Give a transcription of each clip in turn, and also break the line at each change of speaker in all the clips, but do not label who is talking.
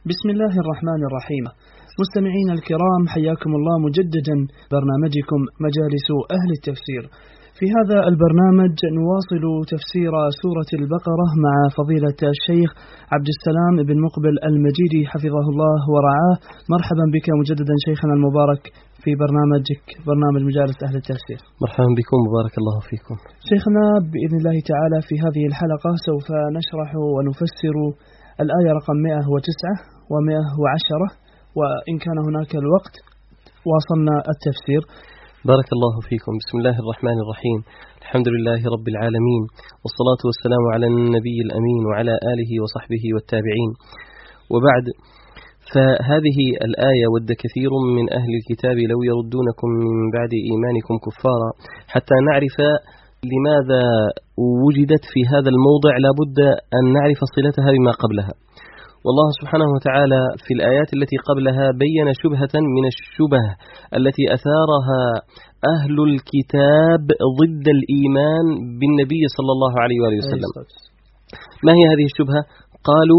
بسم الله الرحمن الرحيم. مستمعين الكرام، حياكم الله مجددا برنامجكم مجالس أهل التفسير. في هذا البرنامج نواصل تفسير سورة البقرة مع فضيلة الشيخ عبد السلام بن مقبل المجيدي حفظه الله ورعاه. مرحبا بك مجددا شيخنا المبارك في برنامجك برنامج مجالس أهل التفسير.
مرحبا بكم، بارك الله فيكم.
شيخنا بإذن الله تعالى في هذه الحلقة سوف نشرح ونفسر الآية رقم 109 و110، وإن كان هناك الوقت واصلنا التفسير.
بارك الله فيكم. بسم الله الرحمن الرحيم. الحمد لله رب العالمين، والصلاة والسلام على النبي الأمين وعلى آله وصحبه والتابعين، وبعد. فهذه الآية: ود كثير من أهل الكتاب لو يردونكم من بعد إيمانكم كفارا، حتى نعرف لماذا وجدت في هذا الموضع لابد أن نعرف صلتها بما قبلها. والله سبحانه وتعالى في الآيات التي قبلها بين شبهة من الشبه التي أثارها أهل الكتاب ضد الإيمان بالنبي صلى الله عليه وآله وسلم. ما هي هذه الشبهة؟ قالوا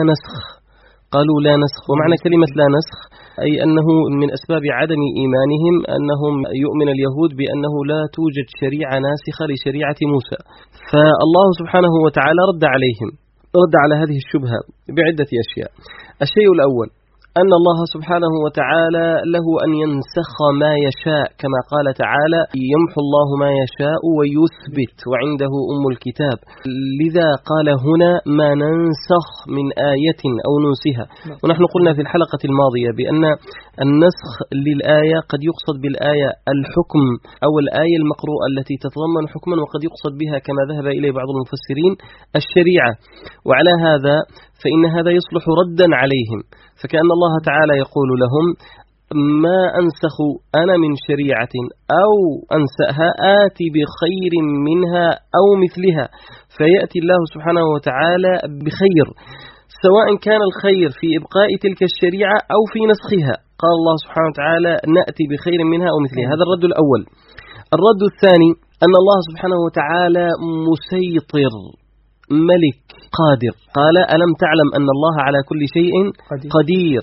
لا نسخ. ومعنى كلمة لا نسخ أي أنه من أسباب عدم إيمانهم أنهم يؤمن اليهود بأنه لا توجد شريعة ناسخة لشريعة موسى. فالله سبحانه وتعالى رد على هذه الشبهة بعدة أشياء. الشيء الأول أن الله سبحانه وتعالى له أن ينسخ ما يشاء، كما قال تعالى: يمحو الله ما يشاء ويثبت وعنده أم الكتاب. لذا قال هنا: ما ننسخ من آية أو ننسها. ونحن قلنا في الحلقة الماضية بأن النسخ للآية قد يقصد بالآية الحكم أو الآية المقروءة التي تتضمن حكما، وقد يقصد بها كما ذهب إليه بعض المفسرين الشريعة. وعلى هذا فإن هذا يصلح ردا عليهم، فكأن الله تعالى يقول لهم: ما أنسخ أنا من شريعة أو أنسأها آتي بخير منها أو مثلها. فيأتي الله سبحانه وتعالى بخير، سواء كان الخير في إبقاء تلك الشريعة أو في نسخها. قال الله سبحانه وتعالى: نأتي بخير منها أو مثلها. هذا الرد الأول. الرد الثاني أن الله سبحانه وتعالى مسيطر، ملك، قادر. قال: ألم تعلم أن الله على كل شيء قدير.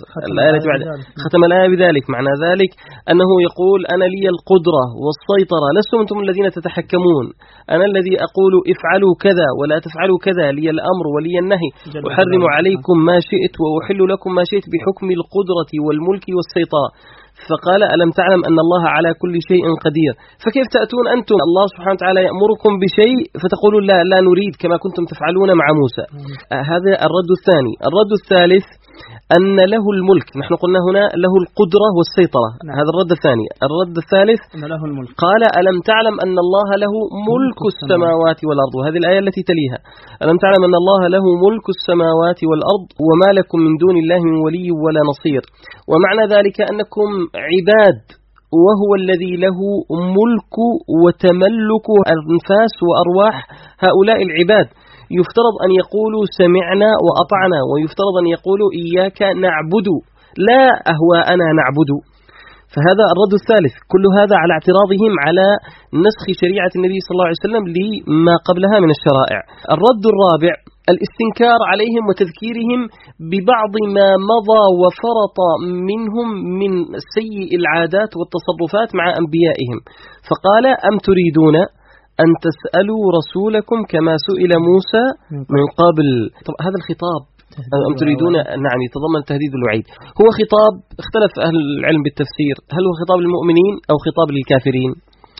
ختم الآية بذلك. معنى ذلك أنه يقول: أنا لي القدرة والسيطرة، لستم أنتم الذين تتحكمون، أنا الذي أقول افعلوا كذا ولا تفعلوا كذا، لي الأمر ولي النهي، أحرم عليكم ما شئت وأحل لكم ما شئت بحكم القدرة والملك والسيطرة. فقال: ألم تعلم أن الله على كل شيء قدير. فكيف تأتون أنتم الله سبحانه وتعالى يأمركم بشيء فتقولون لا نريد، كما كنتم تفعلون مع موسى؟ هذا الرد الثاني. الرد الثالث أن له الملك. نحن قلنا هنا له القدرة والسيطرة. هذا الرد الثاني. الرد الثالث
أن له الملك.
قال: ألم تعلم أن الله له ملك السماوات والأرض. وهذه الآية التي تليها: ألم تعلم أن الله له ملك السماوات والأرض وما لكم من دون الله من ولي ولا نصير. ومعنى ذلك أنكم عباد، وهو الذي له ملك وتملك أنفاس وأرواح هؤلاء العباد. يفترض أن يقولوا سمعنا وأطعنا، ويفترض أن يقولوا إياك نعبد لا أهواءنا نعبد. فهذا الرد الثالث. كل هذا على اعتراضهم على نسخ شريعة النبي صلى الله عليه وسلم لما قبلها من الشرائع. الرد الرابع الاستنكار عليهم وتذكيرهم ببعض ما مضى وفرط منهم من سيء العادات والتصرفات مع أنبيائهم. فقال: أم تريدون أن تسألوا رسولكم كما سئل موسى من قبل. هذا الخطاب أم تريدون نعم يتضمن تهديد الوعيد. هو خطاب اختلف أهل العلم بالتفسير، هل هو خطاب للمؤمنين أو خطاب للكافرين؟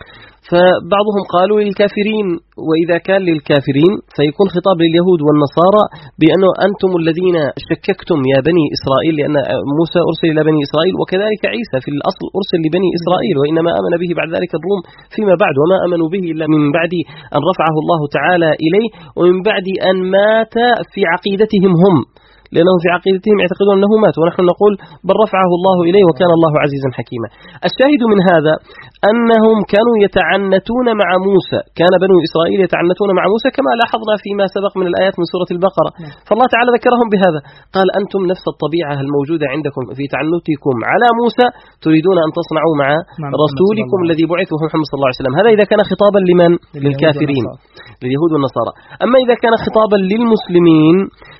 فبعضهم قالوا للكافرين، وإذا كان للكافرين فيكون خطاب لليهود والنصارى بأنه أنتم الذين شككتم يا بني إسرائيل، لأن موسى أرسل إلى بني إسرائيل، وكذلك عيسى في الأصل أرسل لبني إسرائيل، وإنما آمن به بعد ذلك الروم فيما بعد، وما آمنوا به إلا من بعد أن رفعه الله تعالى إليه، ومن بعد أن مات في عقيدتهم هم، لأنهم في عقيدتهم يعتقدون أنه مات، ونحن نقول بل رفعه الله إليه وكان الله عزيزا حكيما. الشاهد من هذا أنهم كانوا يتعنتون مع موسى، كان بنو إسرائيل يتعنتون مع موسى كما لاحظنا فيما سبق من الآيات من سورة البقرة. فالله تعالى ذكرهم بهذا، قال: أنتم نفس الطبيعة الموجودة عندكم في تعنتكم على موسى تريدون أن تصنعوا مع رسولكم الذي بعث محمد صلى الله عليه وسلم. هذا إذا كان خطابا لمن؟ للكافرين، لليهود والنصارى. أما إذا كان خطابا للمسلمين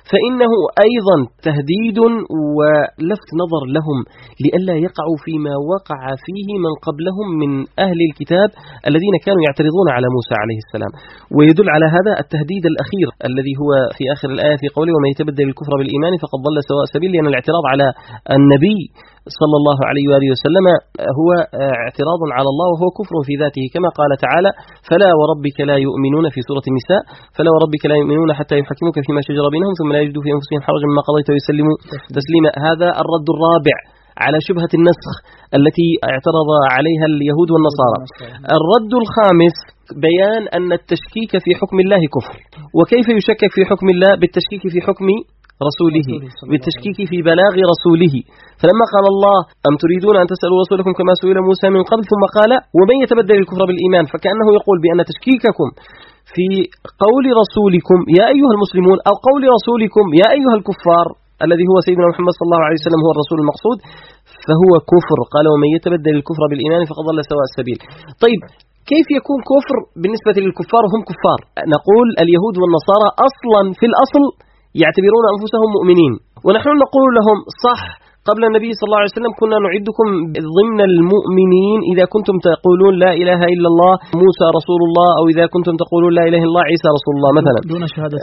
فإنه أيضا تهديد ولفت نظر لهم لئلا يقعوا فيما وقع فيه من قبلهم من أهل الكتاب الذين كانوا يعترضون على موسى عليه السلام. ويدل على هذا التهديد الأخير الذي هو في آخر الآية في قوله ومن يتبدل الكفر بالإيمان فقد ضل سواء السبيل، لأن الاعتراض على النبي صلى الله عليه وآله وسلم هو اعتراض على الله وهو كفر في ذاته، كما قال تعالى فلا وربك لا يؤمنون في سورة النساء فلا وربك لا يؤمنون حتى يحكموك فيما شجر بينهم ثم لا يجدوا في أنفسهم حرجا مما قضيت ويسلموا تسليما. هذا الرد الرابع على شبهة النسخ التي اعترض عليها اليهود والنصارى. الرد الخامس بيان أن التشكيك في حكم الله كفر. وكيف يشكك في حكم الله؟ بالتشكيك في حكم رسوله، بالتشكيك في بلاغ رسوله. فلما قال الله أم تريدون أن تسألوا رسولكم كما سئل موسى من قبل ثم قال ومن يتبدل الكفر بالإيمان، فكأنه يقول بأن تشكيككم في قول رسولكم يا أيها المسلمون أو قول رسولكم يا أيها الكفار الذي هو سيدنا محمد صلى الله عليه وسلم هو الرسول المقصود فهو كفر. قال ومن يتبدل الكفر بالإيمان فقد ضل سواء السبيل. طيب كيف يكون كفر بالنسبة للكفار وهم كفار؟ نقول اليهود والنصارى أصلا في الأصل يعتبرون أنفسهم مؤمنين، ونحن نقول لهم صح قبل النبي صلى الله عليه وسلم كنا نعدكم ضمن المؤمنين إذا كنتم تقولون لا إله إلا الله موسى رسول الله، أو إذا كنتم تقولون لا إله إلا الله عيسى رسول الله مثلا
دون شهادة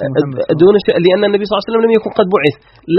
لأن النبي صلى الله عليه وسلم لم يكن قد بعث.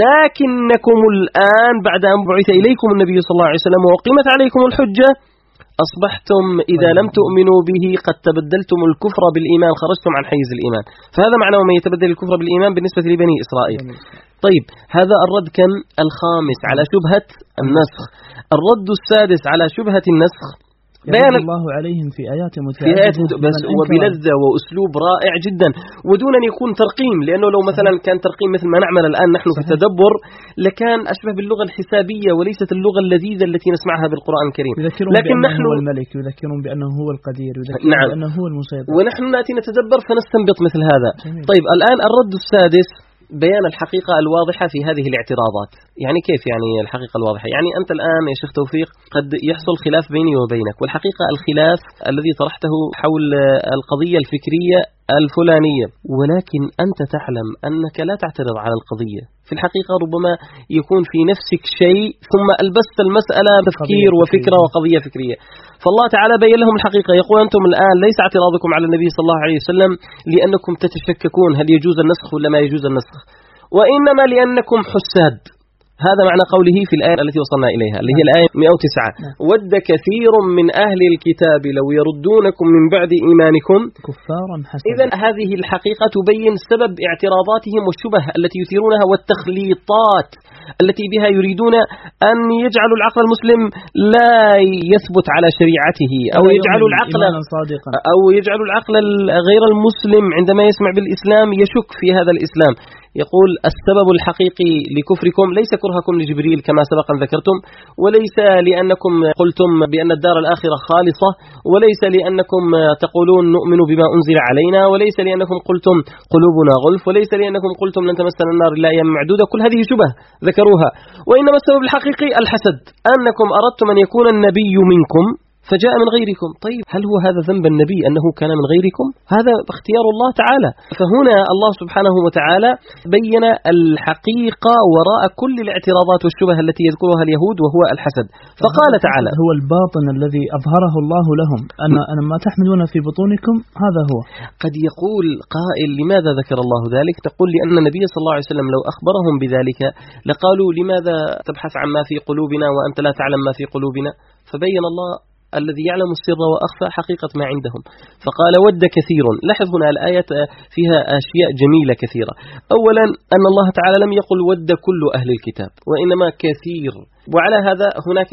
لكنكم الآن بعد أن بعث إليكم النبي صلى الله عليه وسلم وقيمت عليكم الحجة أصبحتم إذا لم تؤمنوا به قد تبدلتم الكفر بالإيمان، خرجتم عن حيز الإيمان. فهذا معنى ومن يتبدل الكفر بالإيمان بالنسبة لبني إسرائيل. طيب هذا الرد كم؟ الخامس على شبهة النسخ. الرد السادس على شبهة النسخ
بيان الله عليهم في آيات متعددة
بس وبلذة وأسلوب رائع جدا ودون أن يكون ترقيم، لأنه لو مثلا كان ترقيم مثل ما نعمل الآن نحن في التدبر لكان أشبه باللغة الحسابية وليست اللغة اللذيذة التي نسمعها بالقرآن الكريم.
لكن نحن هو الملك، يذكرون بأنه هو القدير، يذكرون
نعم.
بأنه هو المسيطر،
ونحن نأتي نتدبر فنستنبط مثل هذا.
جميل.
طيب الآن الرد السادس بيان الحقيقة الواضحة في هذه الاعتراضات. يعني كيف يعني الحقيقة الواضحة؟ يعني أنت الآن يا شيخ توفيق قد يحصل خلاف بيني وبينك، والحقيقة الخلاف الذي طرحته حول القضية الفكرية الفلانية، ولكن أنت تعلم أنك لا تعترض على القضية. في الحقيقة ربما يكون في نفسك شيء ثم ألبست المسألة تفكير وفكرة وقضية فكرية. فالله تعالى بين لهم الحقيقة، يقول أنتم الآن ليس اعتراضكم على النبي صلى الله عليه وسلم لأنكم تتشككون هل يجوز النسخ ولا ما يجوز النسخ، وإنما لأنكم حساد. هذا معنى قوله في الآية التي وصلنا إليها اللي هي الآية 109 ود كثير من أهل الكتاب لو يردونكم من بعد إيمانكم
كفارا حسنا.
إذن هذه الحقيقة تبين سبب اعتراضاتهم والشبه التي يثيرونها والتخليطات التي بها يريدون أن يجعلوا العقل المسلم لا يثبت على شريعته، أو يجعلوا العقل غير المسلم عندما يسمع بالإسلام يشك في هذا الإسلام. يقول السبب الحقيقي لكفركم ليس كرهكم لجبريل كما سبق أن ذكرتم، وليس لأنكم قلتم بأن الدار الآخرة خالصة، وليس لأنكم تقولون نؤمن بما أنزل علينا، وليس لأنكم قلتم قلوبنا غلف، وليس لأنكم قلتم لن تمسنا النار إلا أيام معدودة. كل هذه شبه ذكروها، وإنما السبب الحقيقي الحسد، أنكم أردتم أن يكون النبي منكم فجاء من غيركم. طيب هل هو هذا ذنب النبي أنه كان من غيركم؟ هذا اختيار الله تعالى. فهنا الله سبحانه وتعالى بين الحقيقة وراء كل الاعتراضات والشبه التي يذكرها اليهود وهو الحسد. فقال تعالى
هو الباطن الذي أظهره الله لهم أن ما تحملون في بطونكم هذا هو.
قد يقول قائل لماذا ذكر الله ذلك؟ تقول لأن النبي صلى الله عليه وسلم لو أخبرهم بذلك لقالوا لماذا تبحث عن ما في قلوبنا وأنت لا تعلم ما في قلوبنا؟ فبين الله الذي يعلم السر وأخفى حقيقة ما عندهم. فقال ود كثير. لاحظ هنا الآية فيها أشياء جميلة كثيرة. أولا أن الله تعالى لم يقل ود كل أهل الكتاب، وإنما كثير، وعلى هذا هناك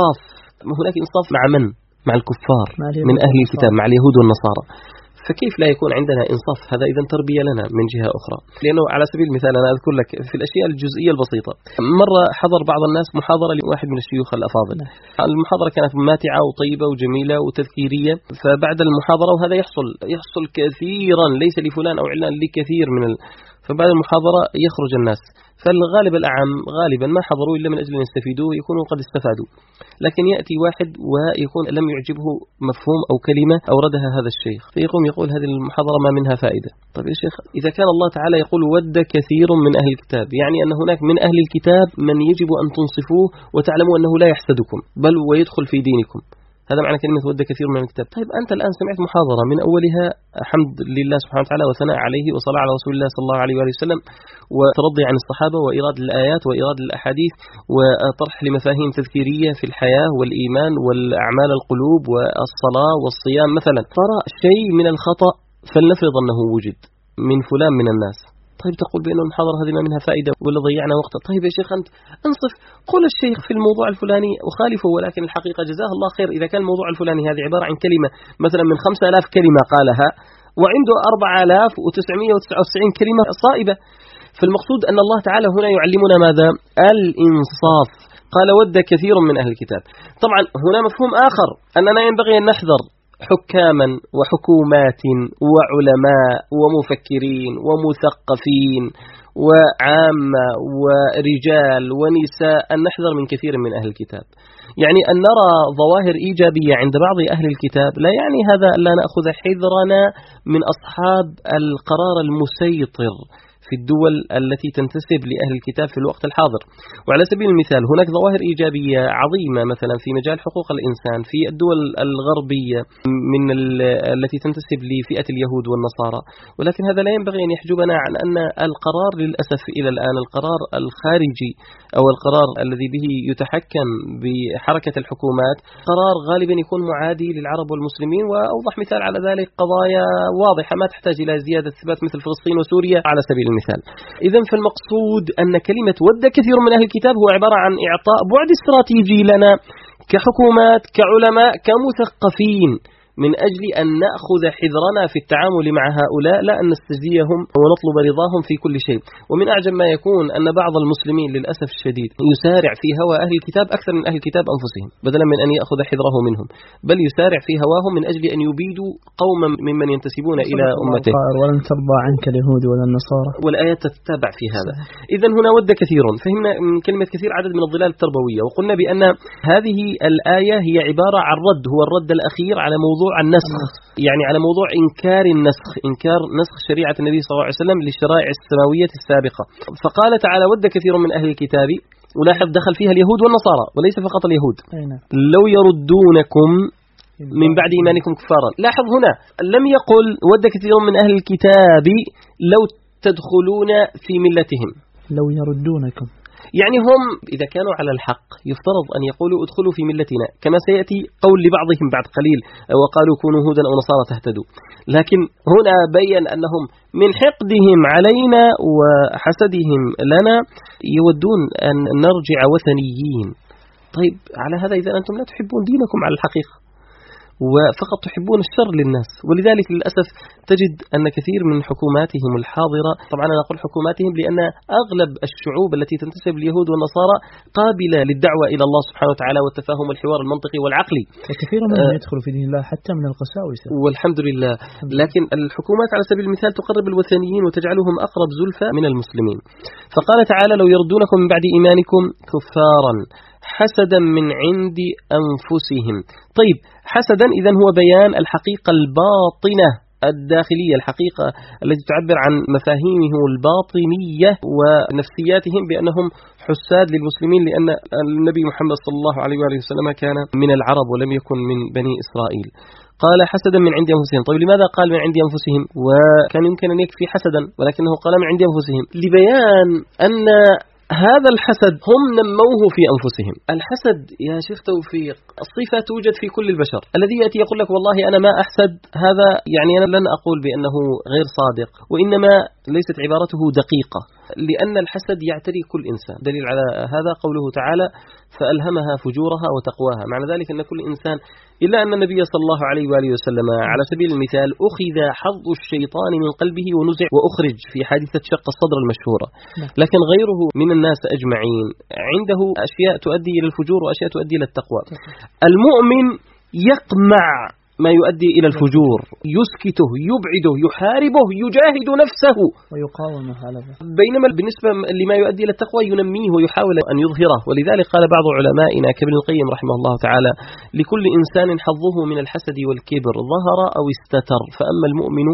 إنصاف مع من؟ مع الكفار من أهل الكتاب، مع اليهود والنصارى. فكيف لا يكون عندنا إنصاف؟ هذا إذن تربية لنا من جهة أخرى. لأنه على سبيل المثال أنا أذكر لك في الأشياء الجزئية البسيطة، مرة حضر بعض الناس محاضرة لواحد من الشيوخ الأفاضل. المحاضرة كانت ماتعة وطيبة وجميلة وتذكيرية. فبعد المحاضرة، وهذا يحصل كثيرا، ليس لفلان أو علان، لكثير من فبعد المحاضرة يخرج الناس، فالغالب الأعم غالبا ما حضروا إلا من أجل أن يستفيدوا يكونوا قد استفادوا، لكن يأتي واحد ويكون لم يعجبه مفهوم أو كلمة أوردها هذا الشيخ فيقوم يقول هذه المحاضرة ما منها فائدة. طيب يا شيخ، إذا كان الله تعالى يقول ود كثير من أهل الكتاب، يعني أن هناك من أهل الكتاب من يجب أن تنصفوه وتعلموا أنه لا يحسدكم بل ويدخل في دينكم، هذا معنى كلمة ود كثير من الكتاب. طيب أنت الآن سمعت محاضرة من أولها حمد لله سبحانه وتعالى وثناء عليه وصلاة على رسول الله صلى الله عليه وآله وسلم، وترضي عن الصحابة وإيراد الآيات وإيراد الأحاديث وطرح لمفاهيم تذكيرية في الحياة والإيمان والأعمال القلوب والصلاة والصيام مثلا. ترى شيء من الخطأ فلنفرض أنه وجد من فلان من الناس، طيب تقول بأن المحاضرة هذه ما منها فائدة ولا ضيعنا وقتها. طيب يا شيخ أنت انصف، قل الشيخ في الموضوع الفلاني وخالفه، ولكن الحقيقة جزاه الله خير إذا كان الموضوع الفلاني هذه عبارة عن كلمة مثلا من 5000 كلمة قالها وعنده 4999 كلمة صائبة. فالمقصود أن الله تعالى هنا يعلمنا ماذا؟ الإنصاف. قال ود كثير من أهل الكتاب. طبعا هنا مفهوم آخر أننا ينبغي أن نحذر حكاما وحكومات وعلماء ومفكرين ومثقفين وعامة ورجال ونساء أن نحذر من كثير من أهل الكتاب. يعني أن نرى ظواهر إيجابية عند بعض أهل الكتاب لا يعني هذا ألا نأخذ حذرنا من أصحاب القرار المسيطر في الدول التي تنتسب لأهل الكتاب في الوقت الحاضر. وعلى سبيل المثال هناك ظواهر إيجابية عظيمة مثلا في مجال حقوق الإنسان في الدول الغربية من التي تنتسب لفئة اليهود والنصارى، ولكن هذا لا ينبغي أن يحجبنا عن أن القرار للأسف إلى الآن القرار الخارجي أو القرار الذي به يتحكم بحركة الحكومات قرار غالبا يكون معادي للعرب والمسلمين. وأوضح مثال على ذلك قضايا واضحة ما تحتاج إلى زيادة ثبات مثل فلسطين وسوريا على سبيل المثال. إذن فالمقصود أن كلمة ود كثير من أهل الكتاب هو عبارة عن إعطاء بعد استراتيجي لنا كحكومات كعلماء كمثقفين من أجل أن نأخذ حذرنا في التعامل مع هؤلاء، لا أن نستجديهم ونطلب رضاهم في كل شيء. ومن أعجب ما يكون أن بعض المسلمين للأسف الشديد يسارع في هوى أهل الكتاب أكثر من أهل الكتاب أنفسهم، بدلا من أن يأخذ حذره منهم بل يسارع في هواهم من أجل أن يبيدوا قوما ممن ينتسبون إلى أمته.
ولن ترضى عنك اليهود ولا النصارى،
والآيات تتبع في هذا. إذن هنا ود كثير، فهمنا من كلمة كثير عدد من الظلال التربوية، وقلنا بأن هذه الآية هي عبارة عن رد، هو الرد الأخير على موضوع النسخ، يعني على موضوع إنكار النسخ، إنكار نسخ شريعة النبي صلى الله عليه وسلم للشرائع السماوية السابقة. فقال تعالى ود كثير من أهل الكتاب، ولاحظ دخل فيها اليهود والنصارى وليس فقط اليهود، لو يردونكم من بعد إيمانكم كفارا. لاحظ هنا لم يقل ود كثير من أهل الكتاب لو تدخلون في ملتهم،
لو يردونكم،
يعني هم إذا كانوا على الحق يفترض أن يقولوا ادخلوا في ملتنا، كما سيأتي قول لبعضهم بعد قليل وقالوا كونوا هودا أو نصارى تهتدوا. لكن هنا بيّن أنهم من حقدهم علينا وحسدهم لنا يودون أن نرجع وثنيين. طيب على هذا إذا أنتم لا تحبون دينكم على الحقيقة وفقط تحبون الشر للناس. ولذلك للأسف تجد أن كثير من حكوماتهم الحاضرة، طبعا أنا أقول حكوماتهم لأن أغلب الشعوب التي تنتسب اليهود والنصارى قابلة للدعوة إلى الله سبحانه وتعالى والتفاهم والحوار المنطقي والعقلي،
وكثير منهم يدخل في دين الله حتى من القساوسة
والحمد لله. لكن الحكومات على سبيل المثال تقرب الوثنيين وتجعلهم أقرب زلفى من المسلمين. فقال تعالى لو يردونكم من بعد إيمانكم كفارا حسدا من عند أنفسهم. طيب حسدا إذن هو بيان الحقيقة الباطنة الداخلية، الحقيقة التي تعبر عن مفاهيمهم الباطنية ونفسياتهم بأنهم حساد للمسلمين، لأن النبي محمد صلى الله عليه وآله وسلم كان من العرب ولم يكن من بني إسرائيل. قال حسدا من عند أنفسهم. طيب لماذا قال من عند أنفسهم وكان يمكن أن يكفي حسدا، ولكنه قال من عند أنفسهم لبيان أن هذا الحسد هم نموه في أنفسهم. الحسد يا شيخ توفيق الصفة توجد في كل البشر. الذي يأتي يقول لك والله أنا ما أحسد، هذا يعني أنا لن أقول بأنه غير صادق، وإنما ليست عبارته دقيقة، لأن الحسد يعتري كل إنسان. دليل على هذا قوله تعالى فألهمها فجورها وتقواها. معنى ذلك أن كل إنسان، إلا أن النبي صلى الله عليه وآله وسلم على سبيل المثال أخذ حظ الشيطان من قلبه ونزع وأخرج في حادثة شق الصدر المشهورة، لكن غيره من الناس أجمعين عنده أشياء تؤدي إلى الفجور وأشياء تؤدي إلى التقوى. المؤمن يقمع ما يؤدي إلى الفجور، يسكته، يبعده، يحاربه، يجاهد نفسه
ويقاومه على ذلك.
بينما بالنسبة لما يؤدي إلى التقوى ينميه ويحاول أن يظهره. ولذلك قال بعض علمائنا كابن القيم رحمه الله تعالى: لكل إنسان حظه من الحسد والكبر، ظهر أو استتر، فأما المؤمن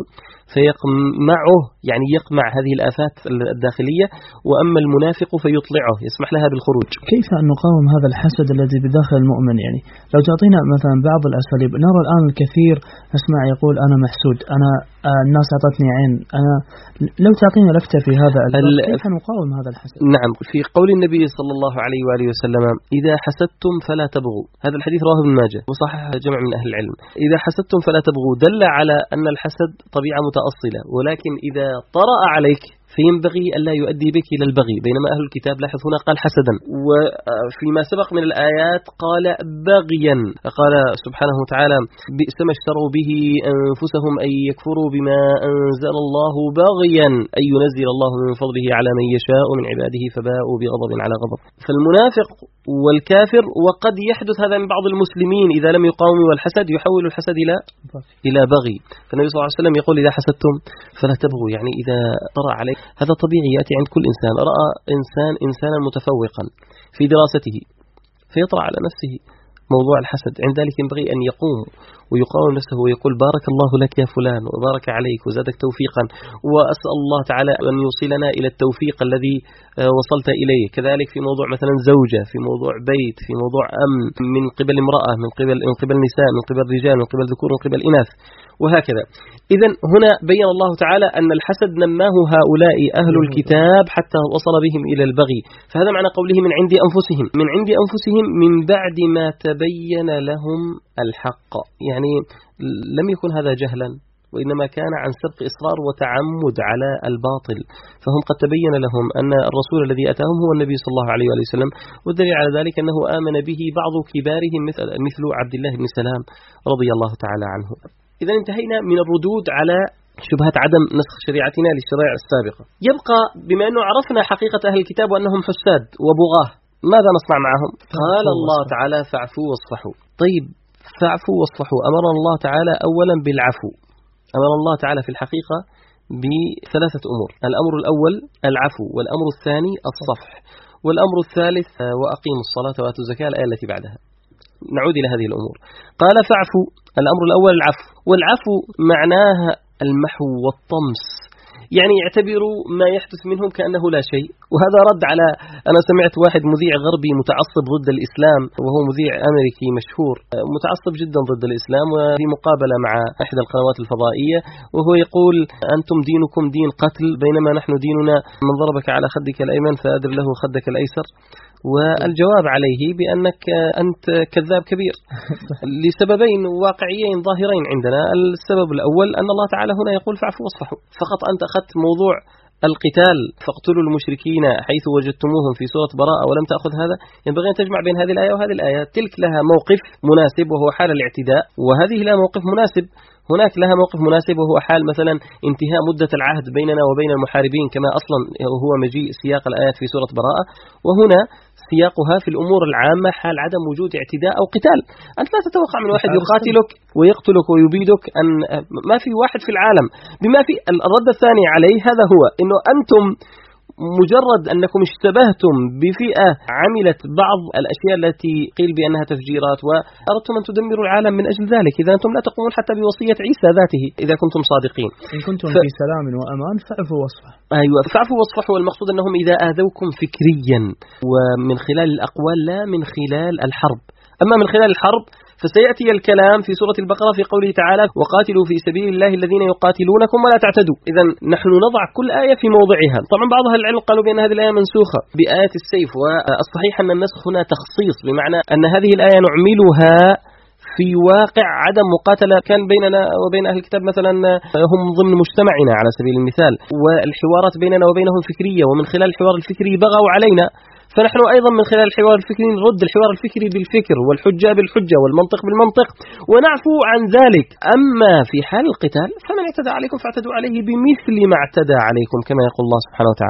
فيقمعه، يعني يقمع هذه الآفات الداخلية، وأما المنافق فيطلعه، يسمح لها بالخروج.
كيف أن نقاوم هذا الحسد الذي بداخل المؤمن؟ يعني لو تعطينا مثلا بعض الأساليب. نرى الآن الكثير نسمع يقول أنا محسود، أنا الناس أعطتني عين، أنا لو تعطينا لفتة في هذا كيف نقاوم هذا الحسد؟
نعم، في قول النبي صلى الله عليه وآله وسلم: إذا حسدتم فلا تبغوا. هذا الحديث رواه ابن ماجه وصحح جمع من أهل العلم. إذا حسدتم فلا تبغوا دل على أن الحسد طبيعة متأصلة، ولكن إذا طرأ عليك فينبغي ألا يؤدي بك إلى البغي. بينما أهل الكتاب لاحظ هنا قال حسدا، وفيما سبق من الآيات قال بغيا. قال سبحانه وتعالى: بئس ما اشتروا به أنفسهم أن يكفروا بما أنزل الله بغيا أن ينزل الله من فضله على من يشاء من عباده فباءوا بغضب على غضب. فالمنافق والكافر، وقد يحدث هذا من بعض المسلمين إذا لم يقاوموا الحسد، يحول الحسد إلى بغي. فالنبي صلى الله عليه وسلم يقول: إذا حسدتم فلا تبغوا، يعني إذا طرأ عليك. هذا طبيعي يأتي عند كل إنسان. رأى إنسانا متفوقا في دراسته فيطرأ على نفسه موضوع الحسد، عند ذلك ينبغي أن يقوم ويقاوم نفسه ويقول: بارك الله لك يا فلان وبارك عليك وزادك توفيقا، وأسأل الله تعالى أن يوصلنا إلى التوفيق الذي وصلت إليه. كذلك في موضوع مثلا زوجة، في موضوع بيت، في موضوع أمن من قبل امرأة، من قبل نساء، من قبل رجال، من قبل ذكور، من قبل إناث، وهكذا. إذن هنا بين الله تعالى أن الحسد نماه هؤلاء أهل الكتاب حتى وصل بهم إلى البغي. فهذا معنى قوله من عند أنفسهم، من عند أنفسهم من بعد ما تبين لهم الحق. يعني لم يكن هذا جهلا، وإنما كان عن سبق إصرار وتعمد على الباطل. فهم قد تبين لهم أن الرسول الذي أتاهم هو النبي صلى الله عليه وسلم، والدليل على ذلك أنه آمن به بعض كبارهم مثل عبد الله بن سلام رضي الله تعالى عنه. إذا انتهينا من الردود على شبهة عدم نسخ شريعتنا للشرائع السابقة. يبقى بما أنه عرفنا حقيقة أهل الكتاب وأنهم حساد وبغاه، ماذا نصنع معهم؟ قال الله تعالى: فاعفوا واصفحوا. طيب، فاعفوا واصفحوا، أمرنا الله تعالى أولا بالعفو. أمر الله تعالى في الحقيقة بثلاثة أمور: الأمر الأول العفو، والأمر الثاني الصفح، والأمر الثالث وأقيموا الصلاة وآتوا الزكاة، الآية التي بعدها. نعود إلى هذه الأمور. قال: فاعفوا، الأمر الأول العفو، والعفو معناها المحو والطمس، يعني يعتبروا ما يحدث منهم كأنه لا شيء. وهذا رد على، أنا سمعت واحد مذيع غربي متعصب ضد الإسلام، وهو مذيع أمريكي مشهور متعصب جدا ضد الإسلام، وفي مقابلة مع إحدى القنوات الفضائية وهو يقول: أنتم دينكم دين قتل، بينما نحن ديننا من ضربك على خدك الأيمن فأدر له خدك الأيسر. والجواب عليه بأنك أنت كذاب كبير لسببين واقعيين ظاهرين عندنا. السبب الأول أن الله تعالى هنا يقول: فاعفوا واصفحوا. فقط أنت أخذت موضوع القتال، فاقتلوا المشركين حيث وجدتموهم في سورة براءة، ولم تأخذ هذا. ينبغي أن تجمع بين هذه الآية وهذه الآية. تلك لها موقف مناسب وهو حال الاعتداء، وهذه لها موقف مناسب. هناك لها موقف مناسب وهو حال مثلا انتهاء مدة العهد بيننا وبين المحاربين، كما أصلا هو مجيء سياق الآيات في سورة براءة، وهنا سياقها في الأمور العامة حال عدم وجود اعتداء أو قتال. أنت لا تتوقع من واحد يقاتلك ويقتلك ويبيدك أن ما في واحد في العالم بما في. الرد الثاني عليه هذا هو أنه أنتم مجرد أنكم اشتبهتم بفئة عملت بعض الأشياء التي قيل بأنها تفجيرات وأردتم أن تدمروا العالم من أجل ذلك. إذا أنتم لا تقومون حتى بوصية عيسى ذاته إذا كنتم صادقين.
إن كنتم في سلام وأمان فاعفوا واصفحوا.
أيوة، فاعفوا واصفحوا. والمقصود أنهم إذا آذوكم فكريا ومن خلال الأقوال لا من خلال الحرب. أما من خلال الحرب فسيأتي الكلام في سورة البقرة في قوله تعالى: وقاتلوا في سبيل الله الذين يقاتلونكم ولا تعتدوا. إذن نحن نضع كل آية في موضعها. طبعا بعض أهل العلم قالوا بأن هذه الآية منسوخة بآية السيف، والصحيح أن النسخ هنا تخصيص، بمعنى أن هذه الآية نعملها في واقع عدم مقاتلة كان بيننا وبين أهل الكتاب مثلا، هم ضمن مجتمعنا على سبيل المثال، والحوارات بيننا وبينهم فكرية، ومن خلال الحوار الفكري بغوا علينا، فنحن أيضا من خلال الحوار الفكري نرد الحوار الفكري بالفكر، والحجة بالحجة، والمنطق بالمنطق، ونعفو عن ذلك. أما في حال القتال فمن اعتدى عليكم فاعتدوا عليه بمثل ما اعتدى عليكم، كما يقول الله سبحانه وتعالى.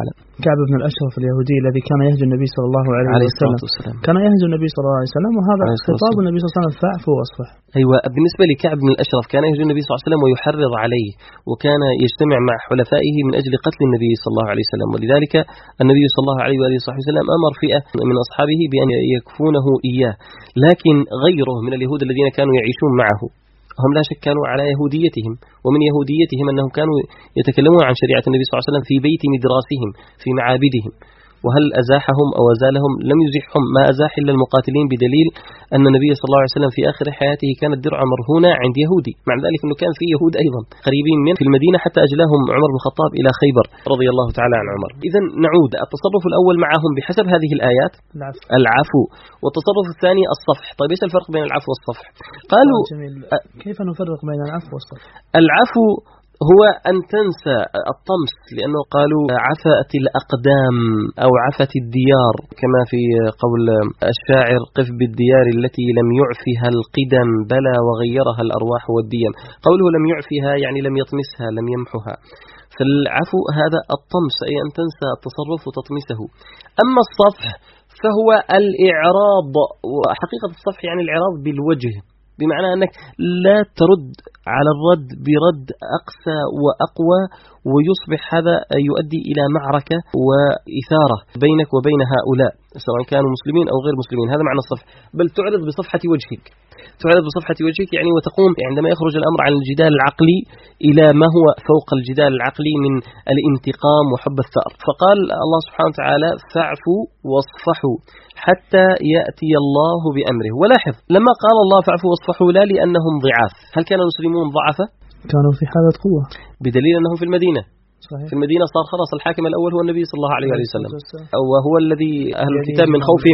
كعب بن الأشرف اليهودي الذي كان يهجو النبي صلى الله عليه وسلم، كان يهجو النبي صلى الله عليه وسلم، وهذا خطاب النبي صلى الله عليه وسلم فاعف واصفح.
أيوة، بالنسبة لكعب بن الأشرف كان يهجو النبي صلى الله عليه وسلم ويحرض عليه، وكان يجتمع مع حلفائه من أجل قتل النبي صلى الله عليه وسلم، ولذلك النبي صلى الله عليه وآله وسلم أمر فئة من أصحابه بأن يكفونه إياه. لكن غيره من اليهود الذين كانوا يعيشون معه هم لا شك كانوا على يهوديتهم، ومن يهوديتهم أنهم كانوا يتكلمون عن شريعة النبي صلى الله عليه وسلم في بيت مدراسهم في معابدهم، وهل أزاحهم أو أزالهم؟ لم يزحهم، ما أزاح إلا المقاتلين، بدليل أن النبي صلى الله عليه وسلم في آخر حياته كانت درعا مرهونة عند يهودي، مع ذلك أنه كان في يهود أيضا قريبين من في المدينة حتى أجلاهم عمر بن الخطاب إلى خيبر رضي الله تعالى عن عمر. إذا نعود، التصرف الأول معهم بحسب هذه الآيات العفو، والتصرف الثاني الصفح. طيب إيش الفرق بين العفو والصفح؟ قالوا
كيف نفرق بين العفو والصفح؟
العفو هو أن تنسى الطمس، لأنه قالوا عفت الأقدام أو عفت الديار، كما في قول الشاعر قف بالديار التي لم يعفها القدم بلى وغيرها الأرواح والديم. قوله لم يعفها يعني لم يطمسها، لم يمحها. فالعفو هذا الطمس، أي أن تنسى التصرف وتطمسه. أما الصفح فهو الإعراض، وحقيقة الصفح يعني الإعراض بالوجه، بمعنى أنك لا ترد على الرد برد أقسى وأقوى، ويصبح هذا يؤدي إلى معركة وإثارة بينك وبين هؤلاء سواء كانوا مسلمين أو غير مسلمين. هذا معنى الصفح. بل تعرض بصفحة وجهك، تعرض بصفحة وجهك يعني وتقوم عندما يخرج الأمر عن الجدال العقلي إلى ما هو فوق الجدال العقلي من الانتقام وحب الثأر. فقال الله سبحانه وتعالى فاعفوا واصفحوا حتى يأتي الله بأمره. ولاحظ لما قال الله فاعفوا واصفحوا لا لأنهم ضعاف. هل كان المسلمون ضعفة؟
كانوا في حالة قوة،
بدليل أنهم في المدينة.
صحيح.
في المدينة صار خلاص الحاكم الأول هو النبي صلى الله عليه وسلم، وهو الذي أهل الكتاب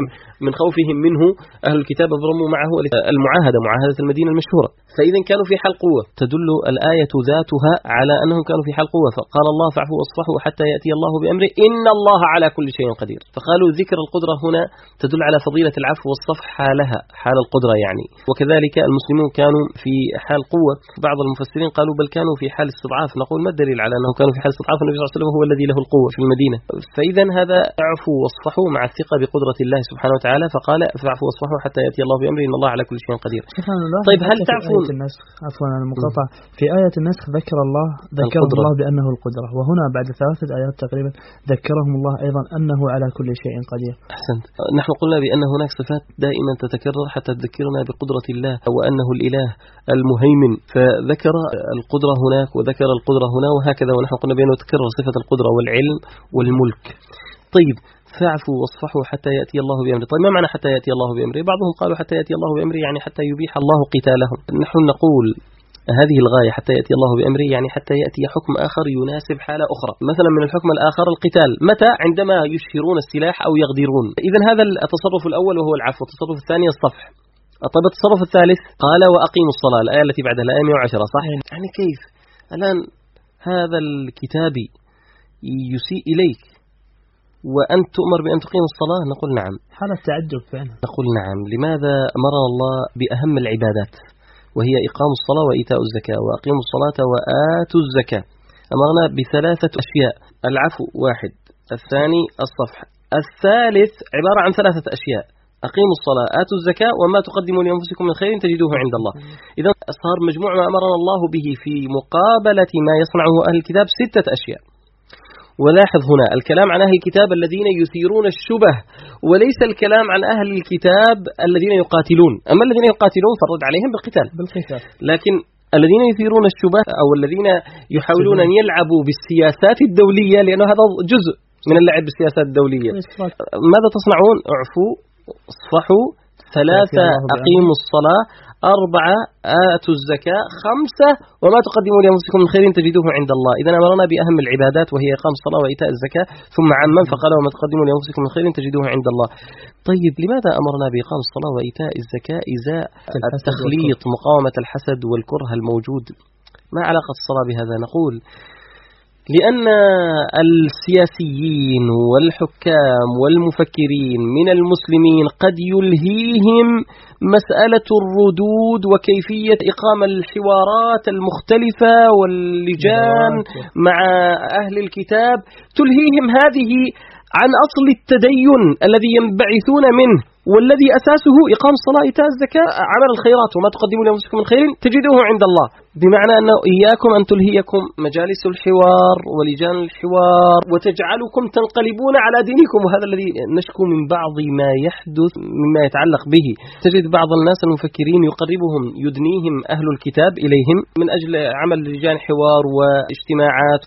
من خوفهم منه أهل الكتاب أبرموا معه المعاهدة، معاهدة المدينة المشهورة. فإذا كانوا في حال قوة، تدل الآية ذاتها على أنهم كانوا في حال قوة. فقال الله فاعفوا واصفحوا حتى يأتي الله بأمره إن الله على كل شيء قدير. فقالوا ذكر القدرة هنا تدل على فضيلة العفو والصفح حالها، حال القدرة يعني. وكذلك المسلمون كانوا في حال قوة. بعض المفسرين قالوا بل كانوا في حال استضعاف. نقول ما الدليل على أنهم كانوا في حال استضعاف؟ النبي صلى الله عليه وسلم هو الذي له القوة في المدينة. فإذا هذا اعفوا واصفحوا مع الثقة بقدرة الله سبحانه وتعالى. فقال فاعفوا واصفحوا حتى يأتي الله بأمره إن الله على كل شيء قدير. طيب هل تعفون؟
عفوا عن المقاطعة، في آية النسخ ذكرهم الله بأنه القدرة، وهنا بعد 3 آيات تقريبا ذكرهم الله أيضا أنه على كل شيء قدير.
أحسنت. نحن قلنا بأن هناك صفات دائما تتكرر حتى تذكرنا بقدرة الله وأنه الإله المهيمن، فذكر القدرة هناك وذكر القدرة هنا وهكذا. ونحن قلنا بأنه تكرر صفة القدرة والعلم والملك. طيب فاعفوا واصفحوا حتى يأتي الله بأمره. طيب ما معنى حتى يأتي الله بأمره؟ بعضهم قالوا حتى يأتي الله بأمره يعني حتى يبيح الله قتالهم. نحن نقول هذه الغاية حتى يأتي الله بأمره يعني حتى يأتي حكم آخر يناسب حالة أخرى. مثلا من الحكم الآخر القتال، متى؟ عندما يشهرون السلاح أو يغدرون. إذن هذا التصرف الأول وهو العفو. التصرف الثاني الصفح. طيب التصرف الثالث قال وأقيموا الصلاة، الآية التي بعدها الآية 110 صح؟ يعني كيف الآن هذا الكتاب يسيء إليك وأنت تؤمر بأن تقيم الصلاة؟ نقول نعم.
حالة تعجب فعلا.
نقول نعم. لماذا أمرنا الله بأهم العبادات وهي إقام الصلاة وإيتاء الزكاة؟ وأقيموا الصلاة وآتوا الزكاة. أمرنا ب3 أشياء: العفو 1، الثاني الصفح، الثالث عبارة عن 3 أشياء: أقيموا الصلاة، آتوا الزكاة، وما تقدموا لأنفسكم من خير تجدوه عند الله. إذا صار مجموع ما أمرنا الله به في مقابلة ما يصنعه أهل الكتاب 6 أشياء. ولاحظ هنا الكلام عن أهل الكتاب الذين يثيرون الشبه، وليس الكلام عن أهل الكتاب الذين يقاتلون. أما الذين يقاتلون فرد عليهم بالقتال، لكن الذين يثيرون الشبه أو الذين يحاولون أن يلعبوا بالسياسات الدولية، لأنه هذا جزء من اللعب بالسياسات الدولية. ماذا تصنعون؟ اعفوا، اصفحوا، 3 أقيموا الصلاة، 4 آتوا الزكاة، 5 وما تقدموا لأنفسكم من خير تجدوه عند الله. إذا أمرنا بأهم العبادات وهي إقام الصلاة وإيتاء الزكاة، ثم عمم فقال وما تقدموا لأنفسكم من خير تجدوه عند الله. طيب لماذا أمرنا بإقام الصلاة وإيتاء الزكاة إزاء التخليط، مقاومة الحسد والكره الموجود؟ ما علاقة الصلاة بهذا؟ نقول لأن السياسيين والحكام والمفكرين من المسلمين قد يلهيهم مسألة الردود وكيفية إقامة الحوارات المختلفة واللجان مع أهل الكتاب، تلهيهم هذه عن أصل التدين الذي ينبعثون منه، والذي أساسه إقام الصلاة، إيتاء الزكاة، عمل الخيرات، وما تقدموا لأنفسكم من خير تجدوه عند الله. بمعنى أنه إياكم أن تلهيكم مجالس الحوار ولجان الحوار وتجعلكم تنقلبون على دينكم، وهذا الذي نشكو من بعض ما يحدث مما يتعلق به. تجد بعض الناس المفكرين يقربهم، يدنيهم أهل الكتاب إليهم من أجل عمل لجان حوار واجتماعات،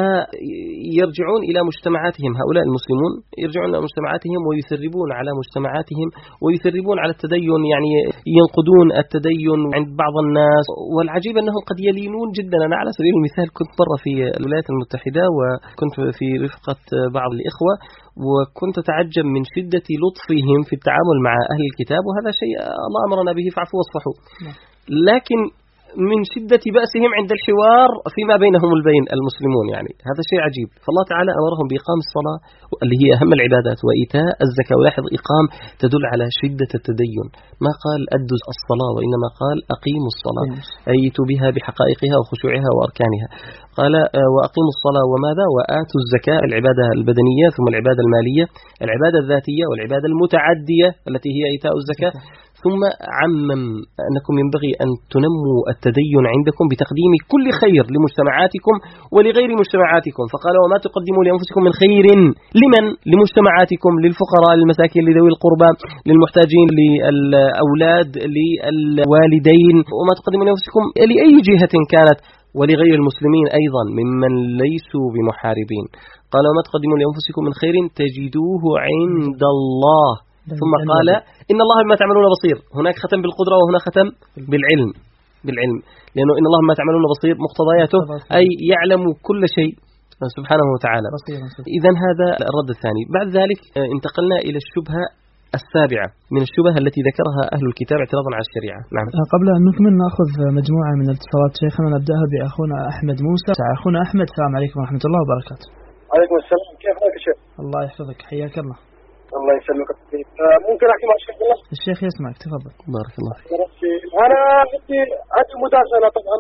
فيرجعون إلى مجتمعاتهم. هؤلاء المسلمون يرجعون إلى مجتمعاتهم ويثربون على مجتمعاتهم ويثربون على التدين، يعني ينقدون التدين عند بعض الناس. والعجيب أنهم قد يلينون جدا. أنا على سبيل المثال كنت مرة في الولايات المتحدة، وكنت في رفقة بعض الإخوة، وكنت أتعجب من شدة لطفهم في التعامل مع أهل الكتاب، وهذا شيء الله أمرنا به فاعفوا واصفحوا. لكن من شدة بأسهم عند الحوار فيما بينهم البين المسلمون، يعني هذا شيء عجيب. فالله تعالى أمرهم بإقام الصلاة اللي هي أهم العبادات وإيتاء الزكاة. ولاحظ إقام تدل على شدة التدين، ما قال أدوا الصلاة، وإنما قال أقيموا الصلاة، أيتوا بها بحقائقها وخشوعها وأركانها. قال وأقيموا الصلاة وماذا؟ وآتوا الزكاة، العبادة البدنية ثم العبادة المالية، العبادة الذاتية والعبادة المتعدية التي هي إيتاء الزكاة. ثم عمم أنكم ينبغي أن تنموا التدين عندكم بتقديم كل خير لمجتمعاتكم ولغير مجتمعاتكم. فقال وما تقدموا لأنفسكم من خير لمن؟ لمجتمعاتكم، للفقراء، للمساكين، لذوي القربى، للمحتاجين، للأولاد، للوالدين، وما تقدموا لأنفسكم لأي جهة كانت، ولغير المسلمين أيضا ممن ليسوا بمحاربين. قال وما تقدموا لأنفسكم من خير تجدوه عند الله. ثم قال إن الله بما تعملون بصير. هناك ختم بالقدرة وهنا ختم بالعلم، لأنه إن الله بما تعملون بصير مقتضياته أي يعلم كل شيء سبحانه وتعالى. إذن هذا الرد الثاني. بعد ذلك انتقلنا إلى الشبهة السابعة من الشبهة التي ذكرها أهل الكتاب اعتراضا على الشريعة. نعم.
قبل أن نكمل نأخذ مجموعة من الاتصالات شيخنا، نبدأها بأخونا أحمد موسى. أخونا أحمد، السلام عليكم ورحمة الله وبركاته.
عليكم السلام، كيف حالك يا شيخ؟
الله يحفظك، حياك الله.
الله يسلمك. ممكن أحكي مع الشيخ الله؟
الشيخ يسمعك، تفضل.
بارك الله فيك.
أنا عندي مداخلة طبعا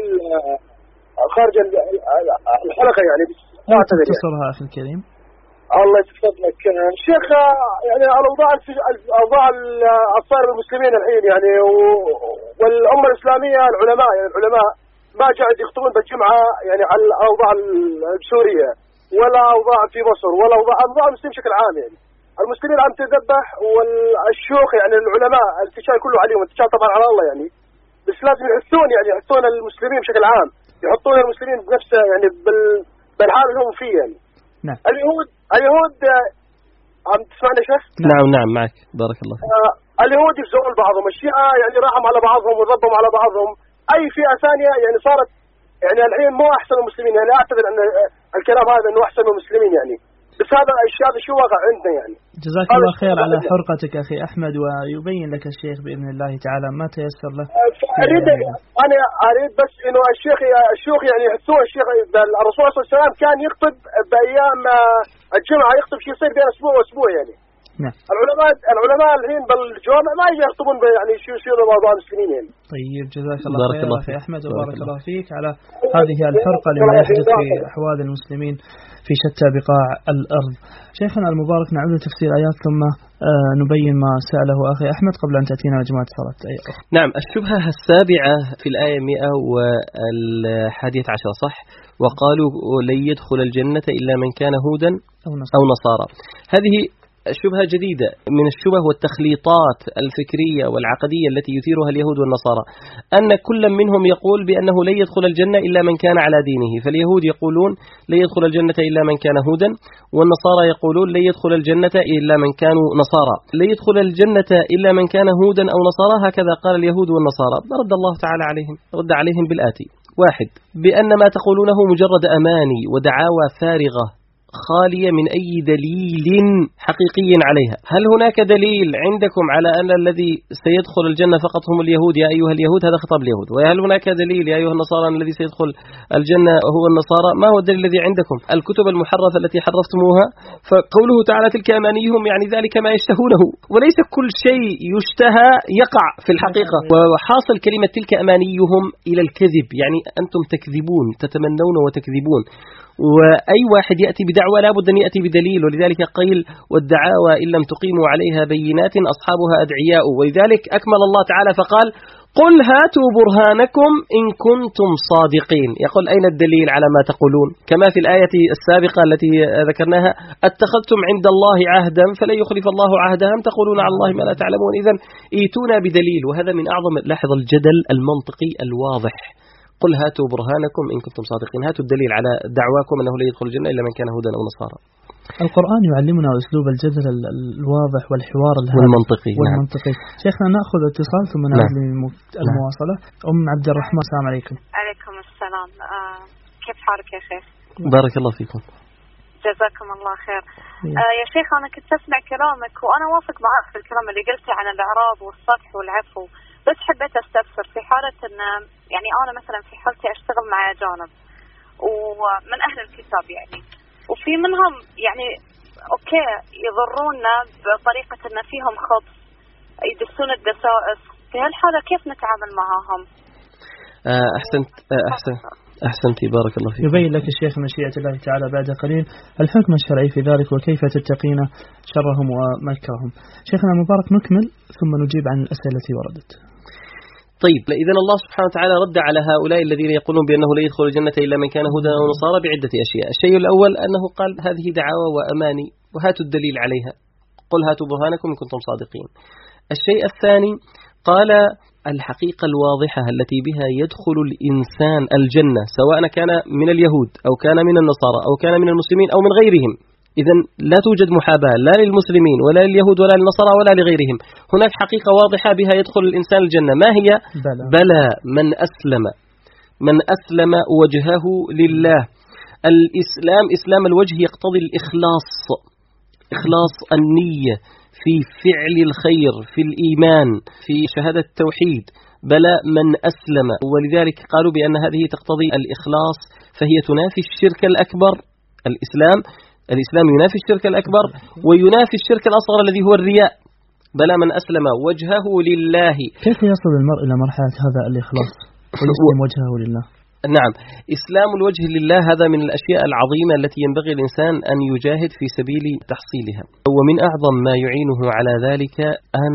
خارج الحلقة، يعني
لا تختصرها أخي الكريم.
الله يسلمك لك الشيخ. يعني الأوضاع الصار المسلمين الحين، يعني والأمة الإسلامية، العلماء ما قاعد يخطبون بالجمعة يعني على الأوضاع السورية، ولا أوضاع في مصر، ولا أوضاع المسلمين بشكل عام. يعني المسلمين عم تذبح، والشيوخ يعني العلماء الاتجاه كله عليهم، الاتجاه طبعا على الله يعني، بس لازم يحثون المسلمين بشكل عام، يحطون المسلمين بنفسه يعني بالحال اللي هم فيه يعني.
نعم.
اليهود عم تسمعني يا شيخ؟
نعم معك، بارك الله فيك.
اليهود يفزعون بعضهم، الشيعة يعني راحوا على بعضهم وضربهم على بعضهم، أي فئة ثانية يعني صارت يعني الحين مو أحسن المسلمين. يعني أعتقد أن الكلام هذا أنه أحسن المسلمين يعني، بس هذا شو واقع عندنا يعني.
جزاك الله خير على حرقتك أخي أحمد، ويبين لك الشيخ بإذن الله تعالى ما تيسر له.
أنا أريد بس إنه الشيوخ يعني يحسون. الشيخ الرسول صلى الله عليه وسلم كان يخطب بأيام الجمعة، يخطب شيء يصير بين أسبوع وأسبوع يعني.
نعم.
العلماء الحين بالجوامع ما يخطبون يعني شو يصير موضوع المسلمين يعني.
طيب جزاك الله خير أخي أحمد، وبارك الله فيك على هذه الحرقة لما يحدث في أحوال المسلمين في شتى بقاع الأرض. شيخنا المبارك، نعود لتفسير آيات ثم نبين ما سأله أخي أحمد قبل أن تأتينا مجموعة صلاة.
نعم. الشبهة السابعة في الآية 111 صح؟ وقالوا لن يدخل الجنة إلا من كان هودا أو نصارى. هذه شبهة جديدة من الشبه والتخليطات الفكرية والعقدية التي يثيرها اليهود والنصارى، أن كل منهم يقول بأنه لن يدخل الجنة إلا من كان على دينه. فاليهود يقولون لن يدخل الجنة إلا من كان هودا، والنصارى يقولون لن يدخل الجنة إلا من كانوا نصارى. لن يدخل الجنة إلا من كان هودا أو نصارى، هكذا قال اليهود والنصارى. رد الله تعالى عليهم بالآتي: 1. بأن ما تقولونه مجرد أماني ودعاوى فارغة خالية من أي دليل حقيقي عليها. هل هناك دليل عندكم على أن الذي سيدخل الجنة فقط هم اليهود يا أيها اليهود؟ هذا خطاب اليهود. وهل هناك دليل يا أيها النصارى أن الذي سيدخل الجنة هو النصارى؟ ما هو الدليل الذي عندكم؟ الكتب المحرفة التي حرفتموها. فقوله تعالى تلك أمانيهم يعني ذلك ما يشتهونه، وليس كل شيء يشتهى يقع في الحقيقة. وحاصل كلمة تلك أمانيهم إلى الكذب، يعني أنتم تكذبون، تتمنون وتكذبون. وأي واحد يأتي بدعوة لا بد أن يأتي بدليل، ولذلك قيل والدعاوى إن لم تقيموا عليها بينات أصحابها أدعياء. ولذلك أكمل الله تعالى فقال قل هاتوا برهانكم إن كنتم صادقين. يقول أين الدليل على ما تقولون؟ كما في الآية السابقة التي ذكرناها اتخذتم عند الله عهدا فلن يخلف الله عهده أم تقولون على الله ما لا تعلمون. إذن ايتونا بدليل. وهذا من أعظم لاحظ الجدل المنطقي الواضح. قل هاتوا برهانكم إن كنتم صادقين، هاتوا الدليل على دعواكم أنه لا يدخل الجنة إلا من كان هودا أو نصارى.
القرآن يعلمنا أسلوب الجدل الواضح والحوار
والمنطقي.
والمنطقي. شيخنا نأخذ اتصال ثم نعود للمواصلة. عبد الرحمن، السلام عليكم.
عليكم السلام. كيف حالك يا شيخ؟
بارك الله فيكم.
جزاكم الله خير. يا شيخ أنا كنت أسمع كلامك وأنا وافق معك في الكلام اللي قلته عن الإعراض والصفح والعفو، بس حبيت أستفسر في حالة أن يعني أنا مثلا في حالتي أشتغل مع أجانب ومن أهل الكتاب يعني، وفي منهم يعني أوكي يضرونا بطريقة أن فيهم خبث يدسون الدسائس، في هالحالة كيف نتعامل معهم؟
أحسنتي بارك الله فيك.
يبين لك الشيخ مشيئة الله تعالى بعد قليل الحكم الشرعي في ذلك وكيف تتقين شرهم ومكرهم. شيخنا مبارك نكمل ثم نجيب عن الأسئلة التي وردت.
طيب، إذن الله سبحانه وتعالى رد على هؤلاء الذين يقولون بأنه لا يدخل الجنة إلا من كان هودا أو نصارى بعدة أشياء. الشيء الأول أنه قال هذه دعاوى وأماني وهاتوا الدليل عليها، قل هاتوا برهانكم إن كنتم صادقين. الشيء الثاني قال الحقيقة الواضحة التي بها يدخل الإنسان الجنة سواء كان من اليهود أو كان من النصارى أو كان من المسلمين أو من غيرهم. إذن لا توجد محاباة لا للمسلمين ولا لليهود ولا للنصارى ولا لغيرهم. هناك حقيقة واضحة بها يدخل الإنسان الجنة. ما هي؟ بلى من أسلم وجهه لله. الإسلام إسلام الوجه يقتضي الإخلاص، إخلاص النية في فعل الخير، في الإيمان، في شهادة التوحيد. بلى من أسلم، ولذلك قالوا بأن هذه تقتضي الإخلاص، فهي تنافي الشرك الأكبر. الإسلام ينافي الشرك الأكبر وينافي الشرك الأصغر الذي هو الرياء. بلى من أسلم وجهه لله.
كيف يصل المرء إلى مرحلة هذا الإخلاص ويسلم وجهه لله؟
نعم، إسلام الوجه لله هذا من الأشياء العظيمة التي ينبغي الإنسان أن يجاهد في سبيل تحصيلها. ومن أعظم ما يعينه على ذلك أن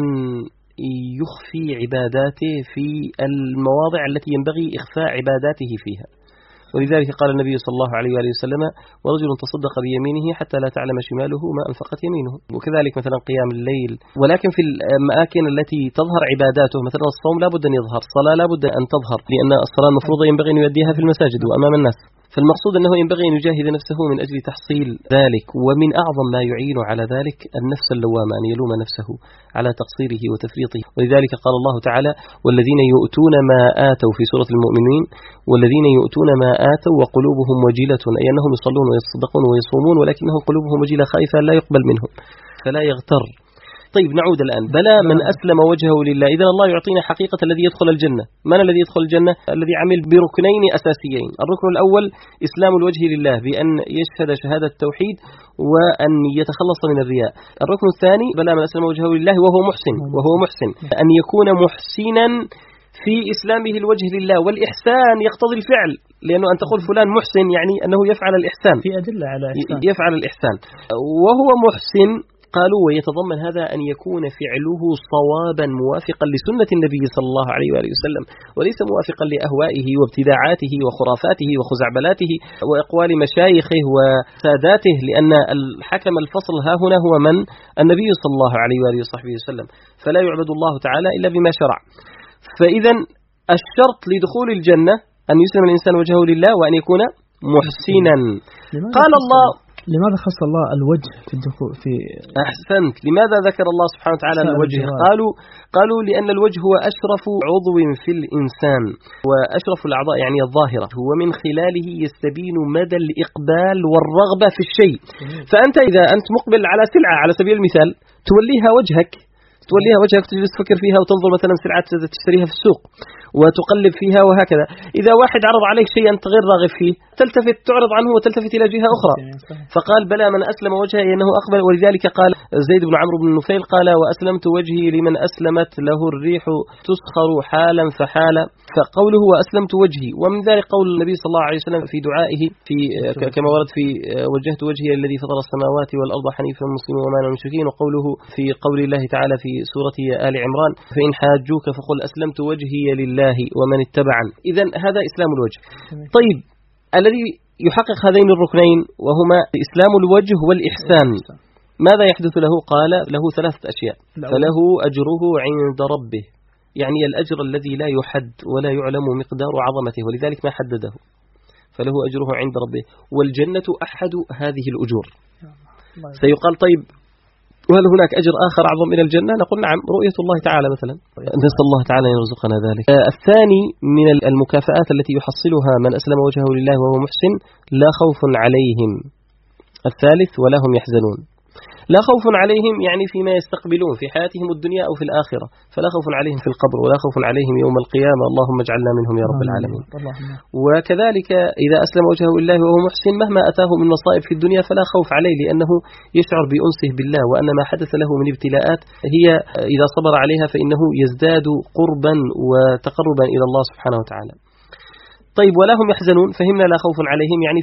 يخفي عباداته في المواضع التي ينبغي إخفاء عباداته فيها. ولذلك قال النبي صلى الله عليه وآله وسلم ورجل تصدق بيمينه حتى لا تعلم شماله ما أنفقت يمينه. وكذلك مثلا قيام الليل. ولكن في الأماكن التي تظهر عباداته مثلا الصوم لا بد أن يظهر، الصلاة لا بد أن تظهر، لأن الصلاة المفروضة ينبغي أن يؤديها في المساجد وأمام الناس. فالمقصود أنه ينبغي أن يجاهد نفسه من أجل تحصيل ذلك. ومن أعظم ما يعين على ذلك النفس اللوامة، أن يلوم نفسه على تقصيره وتفريطه. ولذلك قال الله تعالى والذين يؤتون ما آتوا في سورة المؤمنين والذين يؤتون ما آتوا وقلوبهم وجلة، أي أنهم يصلون ويصدقون ويصومون ولكنهم قلوبهم وجلة خائفة لا يقبل منهم فلا يغتر. طيب نعود الآن. بلى من أسلم وجهه لله. إذن الله يعطينا حقيقة الذي يدخل الجنة. من الذي يدخل الجنة؟ الذي عمل بركنين أساسيين. الركن الأول إسلام الوجه لله بأن يشهد شهادة التوحيد وأن يتخلص من الرياء. الركن الثاني بلى من أسلم وجهه لله وهو محسن أن يكون محسنا في إسلامه الوجه لله. والإحسان يقتضي الفعل، لأنه أن تقول فلان محسن يعني أنه يفعل الإحسان،
في أدلة على إحسان،
يفعل الإحسان. وهو محسن قالوا ويتضمن هذا أن يكون فعله صوابا موافقا لسنة النبي صلى الله عليه وآله وسلم، وليس موافقا لأهوائه وابتداعاته وخرافاته وخزعبلاته وأقوال مشايخه وساداته، لأن الحكم الفصل ها هنا هو من؟ النبي صلى الله عليه وآله وصحبه وسلم. فلا يعبد الله تعالى إلا بما شرع. فإذا الشرط لدخول الجنة أن يسلم الإنسان وجهه لله وأن يكون محسنا. قال الله
لماذا خص الله الوجه في الدخول في؟
أحسنت. لماذا ذكر الله سبحانه وتعالى الوجه؟ قالوا لأن الوجه هو أشرف عضو في الإنسان وأشرف الأعضاء يعني الظاهرة، ومن خلاله يستبين مدى الإقبال والرغبة في الشيء. فأنت إذا أنت مقبل على سلعة على سبيل المثال توليها وجهك تجلس تفكر فيها وتنظر مثلا سلعة تشتريها في السوق وتقلب فيها وهكذا. إذا واحد عرض عليك شيء أنت غير راغب فيه تلتفت تعرض عنه وتلتفت إلى جهة أخرى. فقال بلى من أسلم وجهه إنه أقبل. ولذلك قال زيد بن عمرو بن نفيل قال وأسلمت وجهي لمن أسلمت له الريح تسخر حالا فحالا. فقوله وأسلمت وجهي، ومن ذلك قول النبي صلى الله عليه وسلم في دعائه في كما ورد في وجهت وجهي الذي فطر السماوات والأرض حنيفا مسلما وما أنا من المشركين. وقوله في قول الله تعالى في سورة آل عمران فإن حاجوك فقل أسلمت وجهي لله ومن اتبعني. إذن هذا إسلام الوجه. طيب الذي يحقق هذين الركنين وهما إسلام الوجه والإحسان ماذا يحدث له؟ قال له ثلاثة أشياء. فله أجره عند ربه، يعني الأجر الذي لا يحد ولا يعلم مقدار عظمته ولذلك ما حدده، فله أجره عند ربه. والجنة أحد هذه الأجور. سيقال طيب وهل هناك أجر آخر أعظم من الجنة؟ نقول نعم، رؤية الله تعالى مثلا، نسأل الله تعالى أن يرزقنا ذلك. الثاني من المكافآت التي يحصلها من أسلم وجهه لله وهو محسن لا خوف عليهم. الثالث ولا هم يحزنون. لا خوف عليهم يعني فيما يستقبلون في حياتهم الدنيا أو في الآخرة، فلا خوف عليهم في القبر ولا خوف عليهم يوم القيامة، اللهم اجعلنا منهم يا رب العالمين. وكذلك إذا أسلم وجهه لله وهو محسن مهما أتاه من مصائب في الدنيا فلا خوف عليه، لأنه يشعر بأنسه بالله وأن ما حدث له من ابتلاءات هي إذا صبر عليها فإنه يزداد قربا وتقربا إلى الله سبحانه وتعالى. طيب ولا هم يحزنون، فهمنا لا خوف عليهم يعني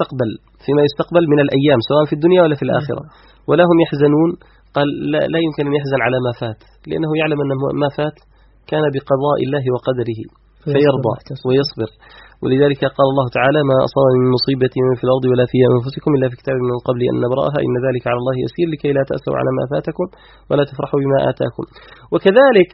فيما يستقبل من الأيام سواء في الدنيا ولا في الآخرة. ولا هم يحزنون قال لا يمكن أن يحزن على ما فات، لأنه يعلم أن ما فات كان بقضاء الله وقدره فيرضى ويصبر. ولذلك قال الله تعالى ما أصاب من مصيبة في الأرض ولا في أنفسكم إلا في كتاب من قبل أن نبرأها إن ذلك على الله يسير لكي لا تأسوا على ما فاتكم ولا تفرحوا بما آتاكم. وكذلك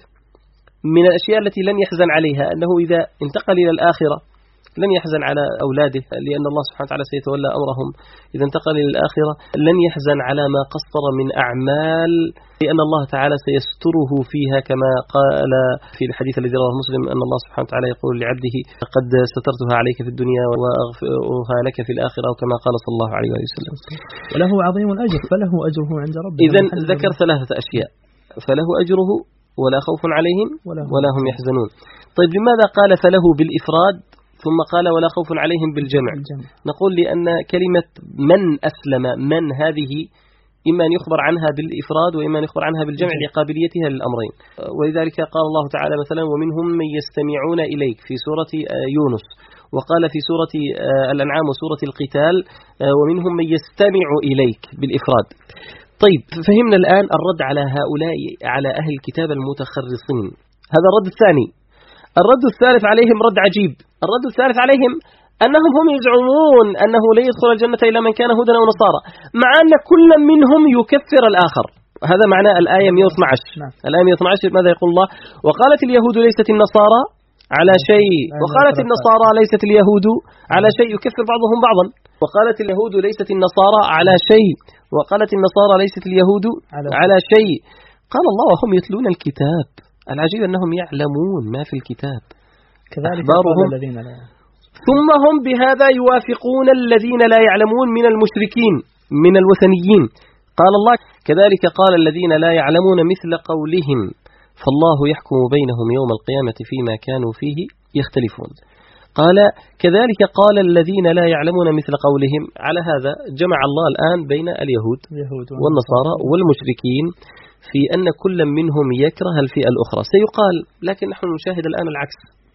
من الأشياء التي لن يحزن عليها أنه إذا انتقل إلى الآخرة لن يحزن على أولاده، لأن الله سبحانه وتعالى سيتولى أمرهم. إذا انتقل إلى الآخرة لن يحزن على ما قصر من أعمال، لأن الله تعالى سيستره فيها كما قال في الحديث الذي رواه مسلم أن الله سبحانه وتعالى يقول لعبده قد سترتها عليك في الدنيا وأغفرها لك في الآخرة، وكما قال صلى الله عليه وسلم.
وله عظيم الأجر فله أجره عند ربه.
إذن ذكر ثلاثة أشياء، فله أجره ولا خوف عليهم ولا هم يحزنون. طيب لماذا قال فله بالإفراد ثم قال ولا خوف عليهم بالجمع؟ نقول لأن كلمة من أسلم من هذه إما أن يخبر عنها بالإفراد وإما أن يخبر عنها بالجمع لقابليتها للأمرين. ولذلك قال الله تعالى مثلا ومنهم من يستمعون إليك في سورة يونس، وقال في سورة الأنعام وسورة القتال ومنهم من يستمع إليك بالإفراد. طيب فهمنا الآن الرد على هؤلاء على أهل الكتاب المتخرصين. هذا الرد الثاني. الرد الثالث عليهم رد عجيب. الرد الثالث عليهم أنهم هم يزعمون أنه لا يدخل الجنة إلا من كان هودا أو نصارى، مع أن كل منهم يكفر الآخر. هذا معنى الآية 112. الآية 112 ماذا يقول الله؟ وقالت اليهود ليست النصارى على شيء وقالت النصارى ليست اليهود على شيء، يكفر بعضهم بعضا. وقالت اليهود ليست النصارى على شيء وقالت النصارى ليست اليهود على شيء. قال الله وهم يتلون الكتاب. العجيب أنهم يعلمون ما في الكتاب
كذلك الذين لا.
ثم هم بهذا يوافقون الذين لا يعلمون من المشركين من الوثنيين. قال الله كذلك قال الذين لا يعلمون مثل قولهم فالله يحكم بينهم يوم القيامة فيما كانوا فيه يختلفون. قال كذلك قال الذين لا يعلمون مثل قولهم. على هذا جمع الله الآن بين اليهود والنصارى والمشركين في أن كل منهم يكره الفئة الأخرى. سيقال لكن نحن نشاهد الآن العكس،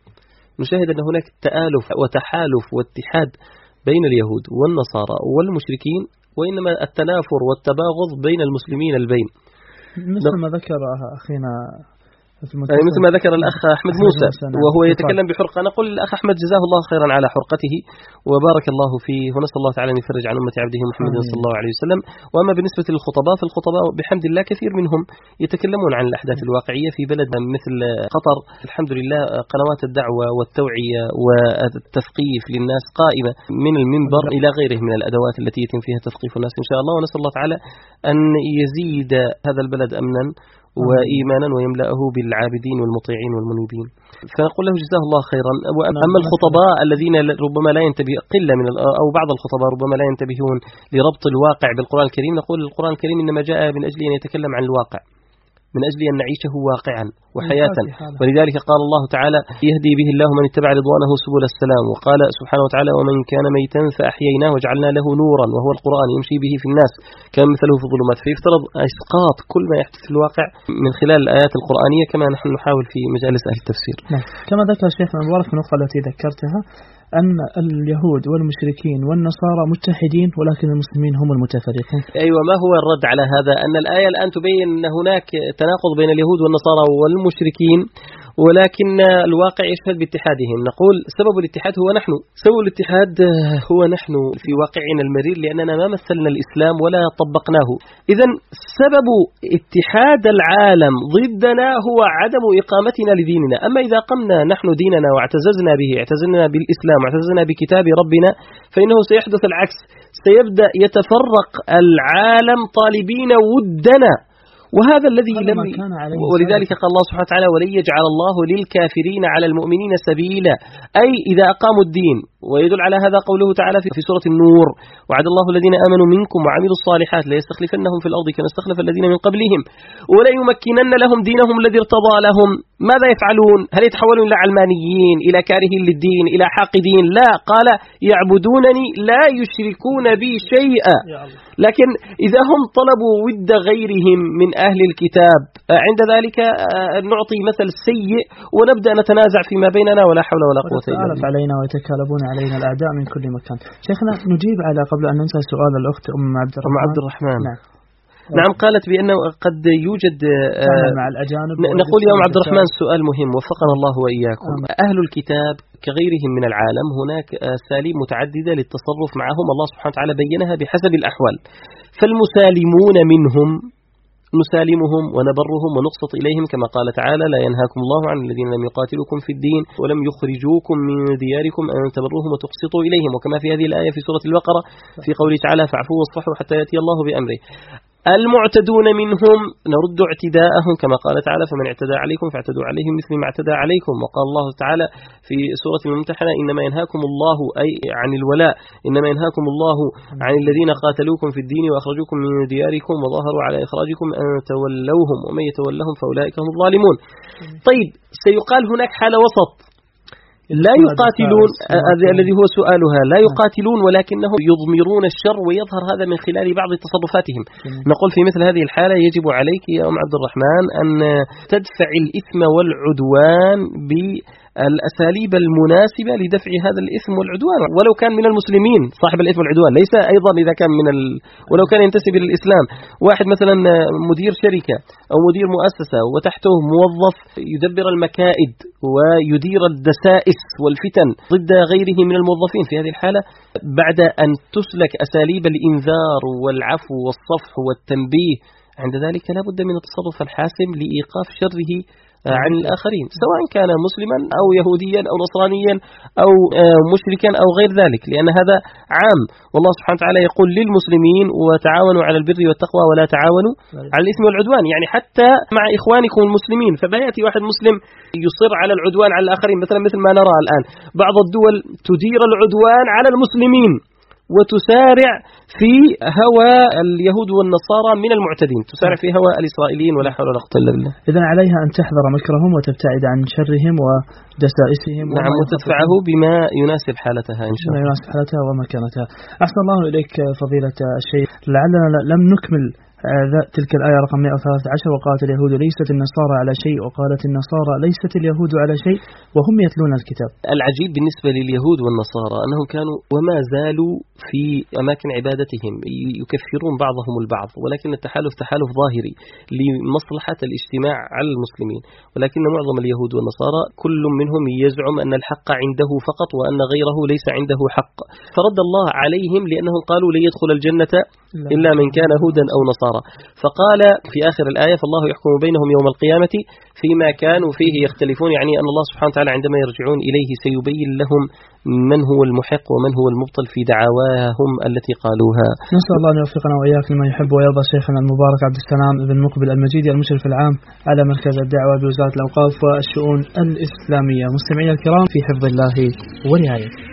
نشاهد أن هناك تآلف وتحالف واتحاد بين اليهود والنصارى والمشركين، وإنما التنافر والتباغض بين المسلمين البين.
مثل ما ذكر أخينا
يعني مثل ما ذكر الأخ أحمد موسى وهو يتكلم بحرقة، نقول الأخ أحمد جزاه الله خيرا على حرقته وبارك الله فيه، ونسأل الله تعالى أن يفرج عن أمة عبده محمد صلى الله عليه وسلم. وأما بالنسبة للخطباء فالخطباء بحمد الله كثير منهم يتكلمون عن الأحداث الواقعية في بلد مثل قطر. الحمد لله قنوات الدعوة والتوعية والتثقيف للناس قائمة من المنبر إلى غيره من الأدوات التي يتم فيها تثقيف الناس إن شاء الله. ونسأل الله تعالى أن يزيد هذا البلد أمنا وإيمانا ويملأه بالعابدين والمطيعين والمنيبين. فنقول له جزاه الله خيرا. أما الخطباء الذين ربما لا ينتبه قلة من أو بعض الخطباء ربما لا ينتبهون لربط الواقع بالقرآن الكريم، نقول القرآن الكريم إنما جاء من أجل أن يتكلم عن الواقع، من أجل أن نعيشه واقعا وحياة. ولذلك قال الله تعالى يهدي به الله من اتبع رضوانه سبل السلام. وقال سبحانه وتعالى ومن كان ميتا فأحييناه وجعلنا له نورا وهو القرآن يمشي به في الناس كان مثله في الظلمات. فيفترض إسقاط كل ما يحدث في الواقع من خلال الآيات القرآنية كما نحن نحاول في مجالس أهل التفسير.
كما ذكر الشيخ مبارك في النقطة التي ذكرتها أن اليهود والمشركين والنصارى متحدين ولكن المسلمين هم المتفرقون.
أيوة، ما هو الرد على هذا؟ أن الآية الآن تبين أن هناك تناقض بين اليهود والنصارى والمشركين، ولكن الواقع يشهد باتحادهم. نقول سبب الاتحاد هو نحن، سبب الاتحاد هو نحن في واقعنا المرير لأننا ما مثلنا الإسلام ولا طبقناه. إذن سبب اتحاد العالم ضدنا هو عدم إقامتنا لديننا. أما إذا قمنا نحن ديننا واعتززنا به، اعتززنا بالإسلام واعتززنا بكتاب ربنا، فإنه سيحدث العكس، سيبدأ يتفرق العالم طالبين ودنا، وهذا الذي لم ولذلك قال الله سبحانه وتعالى ولن يجعل الله للكافرين على المؤمنين سبيلا، أي إذا أقاموا الدين. ويدل على هذا قوله تعالى في سورة النور وعد الله الذين آمنوا منكم وعملوا الصالحات ليستخلفنهم في الأرض كما استخلف الذين من قبلهم ولا يمكنن لهم دينهم الذي ارتضى لهم. ماذا يفعلون؟ هل يتحولون إلى علمانيين، إلى كارهين للدين، إلى حاقدين؟ لا، قال يعبدونني لا يشركون بي شيئا. لكن إذا هم طلبوا ود غيرهم من أهل الكتاب عند ذلك نعطي مثل سيء ونبدأ نتنازع فيما بيننا ولا حول ولا قوة إلا بالله.
علينا ويتكالبون علينا الأعداء من كل مكان. شيخنا نجيب على قبل أن ننسى سؤال الأخت أم عبد الرحمن.
نعم، قالت بأنه قد يوجد
مع الأجانب.
نقول يا أم عبد الرحمن سؤال مهم وفقنا الله وإياكم. أهل الكتاب كغيرهم من العالم هناك أساليب متعددة للتصرف معهم، الله سبحانه وتعالى بينها بحسب الأحوال. فالمسالمون منهم نسالمهم ونبرهم ونقسط إليهم كما قال تعالى لا ينهاكم الله عن الذين لم يقاتلوكم في الدين ولم يخرجوكم من دياركم أن تبروهم وتقسطوا إليهم، وكما في هذه الآية في سورة البقرة في قوله تعالى فاعفوا واصفحوا حتى يأتي الله بأمره. المعتدون منهم نرد اعتداءهم كما قال تعالى فمن اعتدى عليكم فاعتدوا عليه مثل ما اعتدى عليكم. وقال الله تعالى في سورة الممتحنة إنما ينهاكم الله أي عن الولاء إنما ينهاكم الله عن الذين قاتلوكم في الدين وأخرجوكم من دياركم وظاهروا على إخراجكم أن تولوهم ومن يتولهم فأولئك هم الظالمون. طيب، سيقال هناك حالة وسط لا يقاتلون الذي هو سؤالها، لا يقاتلون ولكنهم يضمرون الشر ويظهر هذا من خلال بعض تصرفاتهم. نقول في مثل هذه الحالة يجب عليك يا أم عبد الرحمن أن تدفع الإثم والعدوان بالأساليب المناسبة لدفع هذا الإثم والعدوان، ولو كان من المسلمين صاحب الإثم والعدوان، ليس أيضا إذا كان من ولو كان ينتسب إلى الإسلام. واحد مثلا مدير شركة أو مدير مؤسسة وتحته موظف يدبر المكائد ويدير الدسائس والفتن ضد غيره من الموظفين، في هذه الحالة بعد أن تسلك أساليب الإنذار والعفو والصفح والتنبيه عند ذلك لا بد من التصرف الحاسم لإيقاف شره عن الآخرين سواء كان مسلما أو يهوديا أو نصرانيا أو مشركا أو غير ذلك، لأن هذا عام. والله سبحانه وتعالى يقول للمسلمين وتعاونوا على البر والتقوى ولا تعاونوا على الإثم والعدوان، يعني حتى مع إخوانكم المسلمين. فلا يأتي واحد مسلم يصر على العدوان على الآخرين، مثل ما نرى الآن بعض الدول تدير العدوان على المسلمين وتسارع في هوى اليهود والنصارى من المعتدين، تسارع في هوى الإسرائيليين ولا حول ولا قوة إلا بالله.
إذن عليها أن تحذر مكرهم وتبتعد عن شرهم ودسائسهم.
نعم، وتدفعه بما يناسب حالتها إن شاء الله،
يناسب حالتها ومكانتها. أحسن الله إليك فضيلة الشيخ، لعلنا لم نكمل تلك الآية رقم 113: وقالت اليهود ليست النصارى على شيء وقالت النصارى ليست اليهود على شيء وهم يتلون الكتاب.
العجيب بالنسبة لليهود والنصارى أنهم كانوا وما زالوا في أماكن عبادتهم يكفرون بعضهم البعض، ولكن التحالف تحالف ظاهري لمصلحة الاجتماع على المسلمين، ولكن معظم اليهود والنصارى كل منهم يزعم أن الحق عنده فقط وأن غيره ليس عنده حق، فرد الله عليهم لأنهم قالوا لن يدخل الجنة إلا من كان هودا أو نصارى، فقال في آخر الآية: فالله يحكم بينهم يوم القيامة فيما كانوا فيه يختلفون، يعني أن الله سبحانه وتعالى عندما يرجعون إليه سيبين لهم من هو المحق ومن هو المبطل في دعواهم التي قالوها.
نسأل الله أن يوفقنا وإياك لما يحب ويرضى. شيخنا المبارك عبد السلام بن مقبل المجيدي، المشرف العام على مركز الدعوة بوزارة الأوقاف والشؤون الإسلامية. مستمعينا الكرام، في حفظ الله ورعايته.